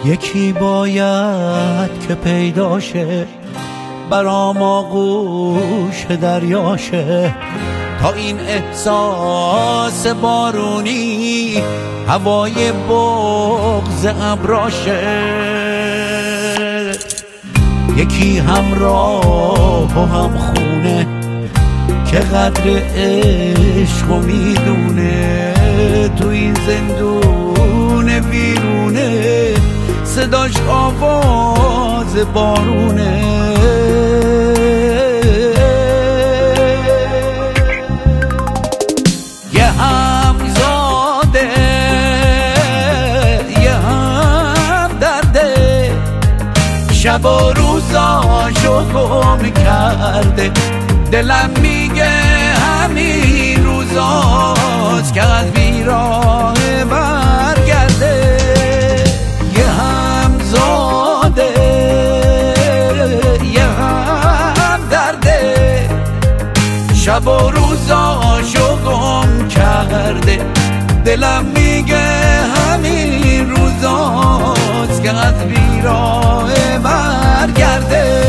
یکی باید که پیداشه برام آغوش دریاشه، تا این احساس بارونی هوای بغض ابراشه. یکی همراه و هم خونه که قدر عشق و میدونه، تو این زندون ویرونه صداش آواز بارونه. یه هم زاده یه هم درده، شب و روزاشو گم کرده. دلم میگه همین روزاست که از بیراه برگرده. یه هم زاده یه هم درده، شب و روزاشو گم کرده. دلم میگه همین روزاست که از بیراه برگرده.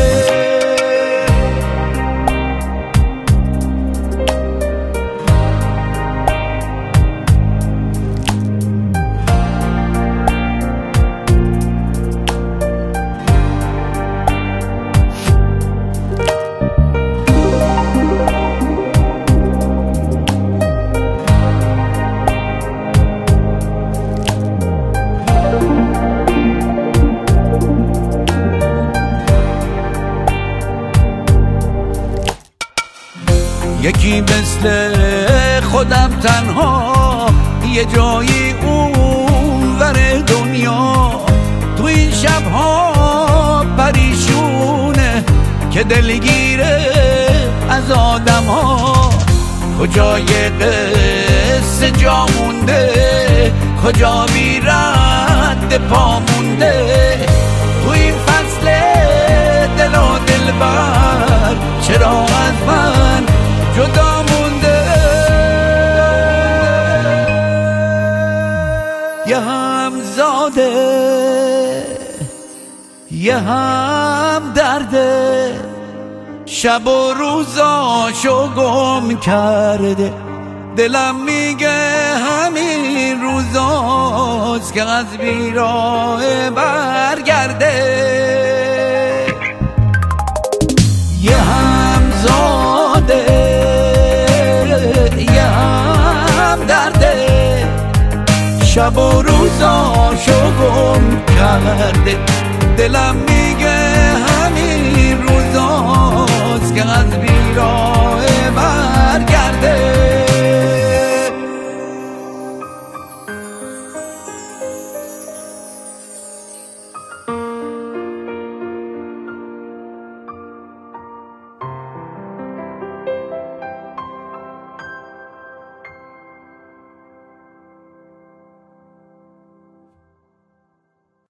یکی مثل خودم تنها یه جایی اونور دنیا، تو این شبها پریشونه که دلگیره از آدم ها. کجای قصه جا مونده، کجا بی رد پا مونده. تو این فصل دل و دلبر چرا از من جدا مونده. یه هم زاده یه هم درده، شب و روزاشو گم کرده. دلم میگه همین روزاست که از بیراه برگرده. یه هم زاده درده، شب و روزاشو گم کرده. دلم میگه همین روزاست که از بیراه